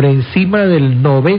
por encima del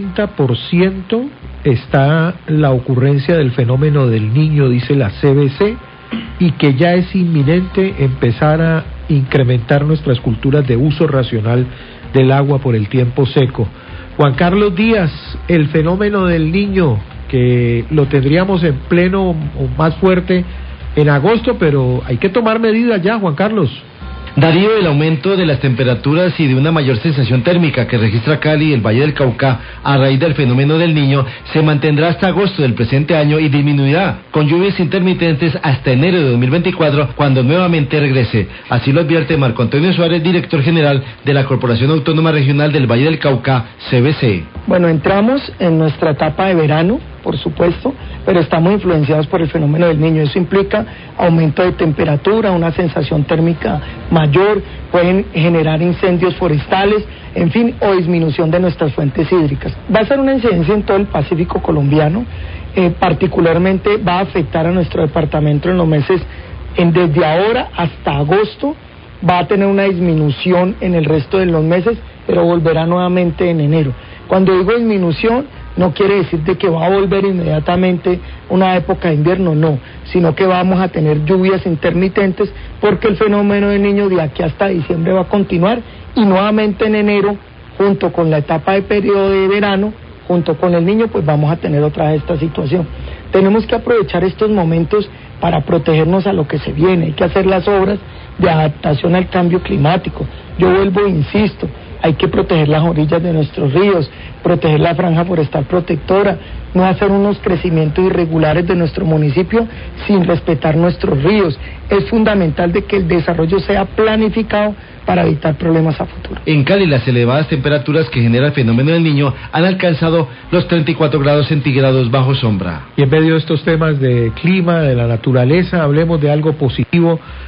90% está la ocurrencia del fenómeno del Niño, dice la CBC, y que ya es inminente empezar a incrementar nuestras culturas de uso racional del agua por el tiempo seco. Juan Carlos Díaz, el fenómeno del Niño, que lo tendríamos en pleno o más fuerte en agosto, pero hay que tomar medidas ya, Juan Carlos. Darío, el aumento de las temperaturas y de una mayor sensación térmica que registra Cali y el Valle del Cauca a raíz del fenómeno del Niño se mantendrá hasta agosto del presente año y disminuirá con lluvias intermitentes hasta enero de 2024, cuando nuevamente regrese. Así lo advierte Marco Antonio Suárez, director general de la Corporación Autónoma Regional del Valle del Cauca, CBC. Bueno, entramos en nuestra etapa de verano, por supuesto, pero estamos influenciados por el fenómeno del Niño. Eso implica aumento de temperatura, una sensación térmica mayor, pueden generar incendios forestales, en fin, o disminución de nuestras fuentes hídricas. Va a ser una incidencia en todo el Pacífico colombiano, particularmente va a afectar a nuestro departamento en los meses, desde ahora hasta agosto, va a tener una disminución en el resto de los meses, pero volverá nuevamente en enero. Cuando digo disminución, no quiere decir de que va a volver inmediatamente una época de invierno, no, sino que vamos a tener lluvias intermitentes porque el fenómeno del Niño de aquí hasta diciembre va a continuar y nuevamente en enero, junto con la etapa de periodo de verano, junto con el Niño, pues vamos a tener otra vez esta situación. Tenemos que aprovechar estos momentos para protegernos a lo que se viene, hay que hacer las obras de adaptación al cambio climático. Yo vuelvo e insisto, hay que proteger las orillas de nuestros ríos, proteger la franja forestal protectora, no hacer unos crecimientos irregulares de nuestro municipio sin respetar nuestros ríos. Es fundamental de que el desarrollo sea planificado para evitar problemas a futuro. En Cali, las elevadas temperaturas que genera el fenómeno del Niño han alcanzado los 34 grados centígrados bajo sombra. Y en medio de estos temas de clima, de la naturaleza, hablemos de algo positivo.